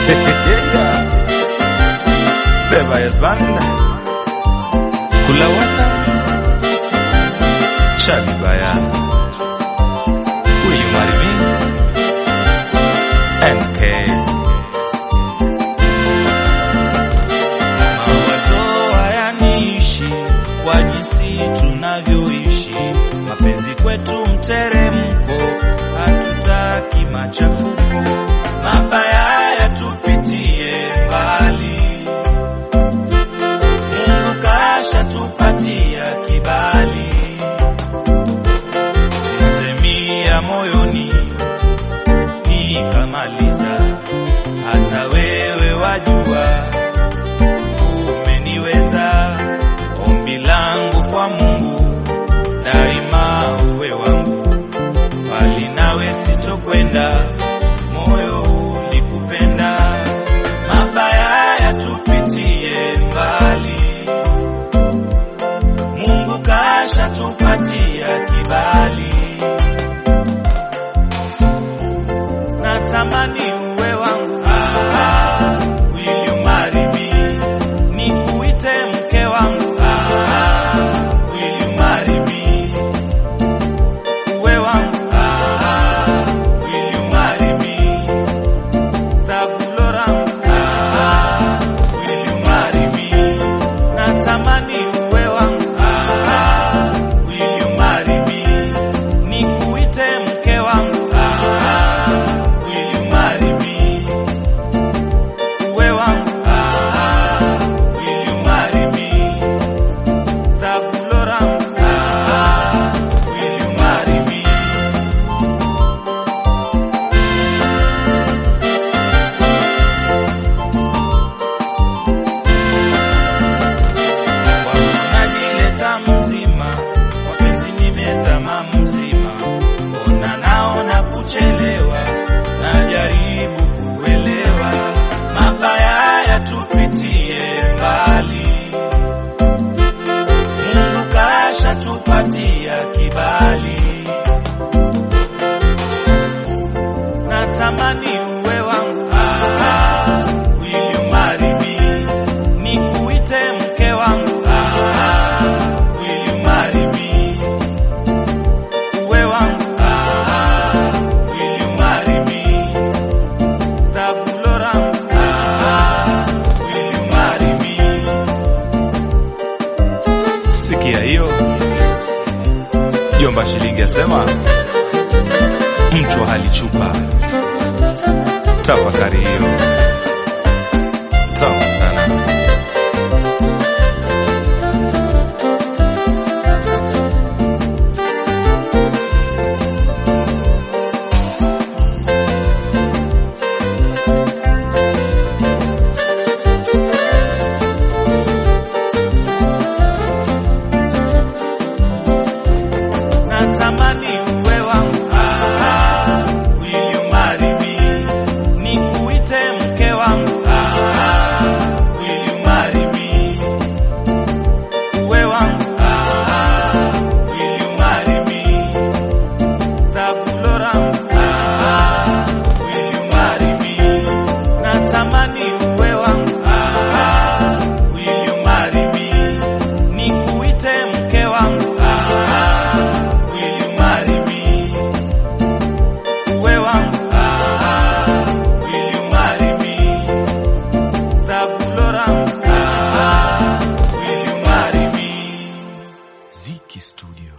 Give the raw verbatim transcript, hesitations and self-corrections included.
Beba yes banda kula wata Chabi baya Will you marry me? N K Mawazo hayaniishi kwa jinsi tunavyoishi, mapenzi kwetu mteremko, hatutaki machafuko, mabaya yatupitie mbali. Mungu kasha tupatia kibali, sisemi ya moyoni nikamaliza, hata wewe wajua umeniweza. Ombi langu kwa Mungu daima uwe wangu, bali nawe sitokwenda, moyo ulikupenda, mabaya yatupitie mbali. Mungu kasha tupatia kibali, natamani uwe wangu. Ah, will you marry me? Nikuite mke wangu. Ah, will you marry me? Uwe wangu. Ah, will you marry me? Zabulo langu. Ah, will you marry me? Natamani uwe wangu. Ah, will you marry me? Nikuite mke wangu. Ah, will you marry me? Uwe wangu. Ah, will you marry me? Zabulo langu. Ah, will you marry me? Najileta mzima, wapenzi nimezama mzima, ona naona kuchelewa, najaribu kuelewa, mabaya yatupitie mbali. Mungu kasha tupatia kibali, natamani uwe wangu. Ah, will you marry me? Nikuite mke wangu. Ah, will you marry me? Uwe wangu. Ah, will you marry me? Zabulo langu. Ah, will you marry me? Sikia hiyo Jomba Shilingi asema mtu halichupa. Tafakari hiyo sawa sana. Natamani uwe wangu. Ah, will you marry me? Nikuite mke wangu. Ah, will you marry me? Uwe wangu. Ah, will you marry me? Zabulo langu. Ah, will you marry me? Natamani uwe wangu. Ah, will you marry me? Nikuite mke wangu. Ah, will you marry me? Uwe wangu. Ah, will you marry me? Zabulo langu. Ah, will you marry me? Ziki Studio.